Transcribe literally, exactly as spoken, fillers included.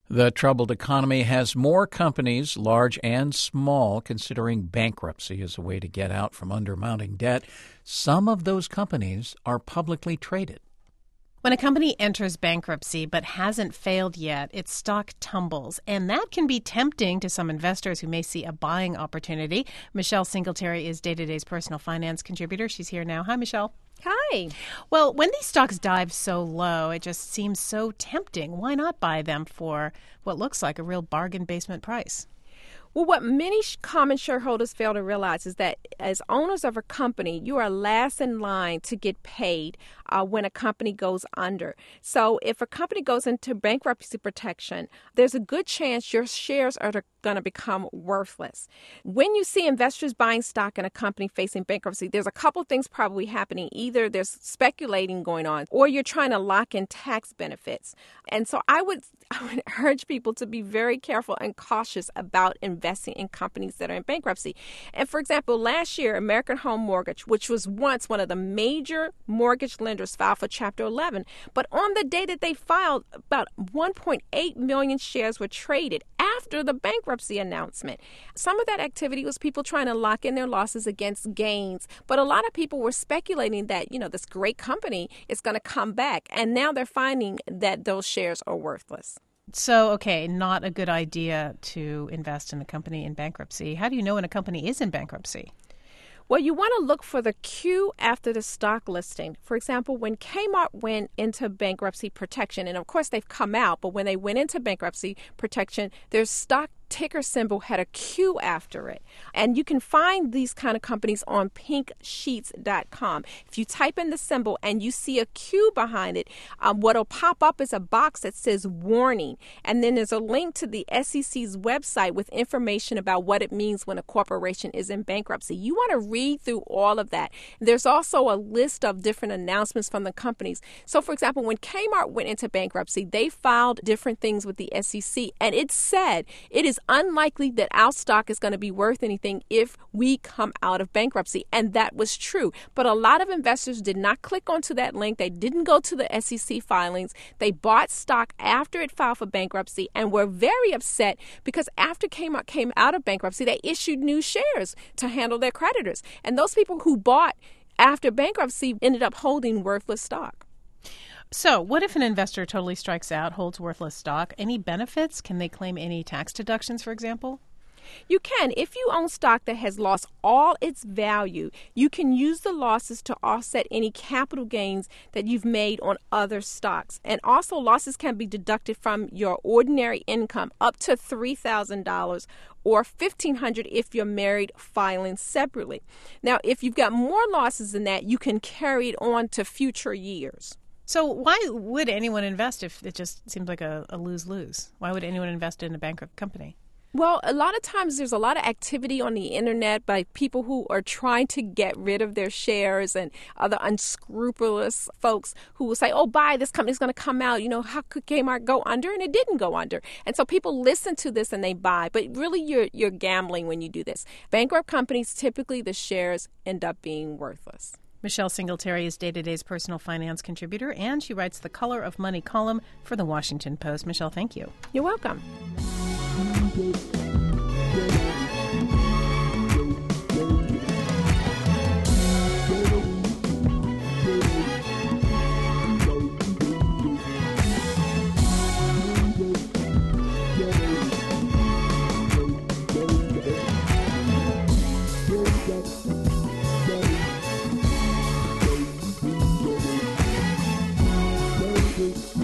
The troubled economy has more companies, large and small, considering bankruptcy as a way to get out from under mounting debt. Some of those companies are publicly traded. When a company enters bankruptcy but hasn't failed yet, its stock tumbles, and that can be tempting to some investors who may see a buying opportunity. Michelle Singletary is Day to Day's personal finance contributor. She's here now. Hi, Michelle. Hi. Well, when these stocks dive so low, it just seems so tempting. Why not buy them for what looks like a real bargain basement price? Well, what many common shareholders fail to realize is that as owners of a company, you are last in line to get paid uh, when a company goes under. So if a company goes into bankruptcy protection, there's a good chance your shares are going to become worthless. When you see investors buying stock in a company facing bankruptcy, there's a couple things probably happening. Either there's speculating going on, or you're trying to lock in tax benefits. And so I would, I would urge people to be very careful and cautious about investing in companies that are in bankruptcy. And for example, last year, American Home Mortgage, which was once one of the major mortgage lenders, filed for Chapter eleven. But on the day that they filed, about one point eight million shares were traded after the bankruptcy announcement. Some of that activity was people trying to lock in their losses against gains. But a lot of people were speculating that, you know, this great company is going to come back. And now they're finding that those shares are worthless. So, okay, not a good idea to invest in a company in bankruptcy. How do you know when a company is in bankruptcy? Well, you want to look for the cue after the stock listing. For example, when Kmart went into bankruptcy protection, and of course they've come out, but when they went into bankruptcy protection, their stock ticker symbol had a Q after it. And you can find these kind of companies on pink sheets dot com. If you type in the symbol and you see a Q behind it, um, what'll pop up is a box that says warning. And then there's a link to the S E C's website with information about what it means when a corporation is in bankruptcy. You want to read through all of that. There's also a list of different announcements from the companies. So, for example, when Kmart went into bankruptcy, they filed different things with the S E C, and it said it is unlikely that our stock is going to be worth anything if we come out of bankruptcy. And that was true. But a lot of investors did not click onto that link. They didn't go to the S E C filings. They bought stock after it filed for bankruptcy and were very upset because after Kmart came out of bankruptcy, they issued new shares to handle their creditors. And those people who bought after bankruptcy ended up holding worthless stock. So what if an investor totally strikes out, holds worthless stock? Any benefits? Can they claim any tax deductions, for example? You can. If you own stock that has lost all its value, you can use the losses to offset any capital gains that you've made on other stocks. And also, losses can be deducted from your ordinary income up to three thousand dollars or fifteen hundred dollars if you're married, filing separately. Now, if you've got more losses than that, you can carry it on to future years. So why would anyone invest if it just seems like a, a lose-lose? Why would anyone invest in a bankrupt company? Well, a lot of times there's a lot of activity on the internet by people who are trying to get rid of their shares and other unscrupulous folks who will say, oh, buy, this company's going to come out. You know, how could Kmart go under? And it didn't go under. And so people listen to this and they buy. But really, you're you're gambling when you do this. Bankrupt companies, typically the shares end up being worthless. Michelle Singletary is Day to Day's personal finance contributor, and she writes the Color of Money column for The Washington Post. Michelle, thank you. You're welcome. Thank you.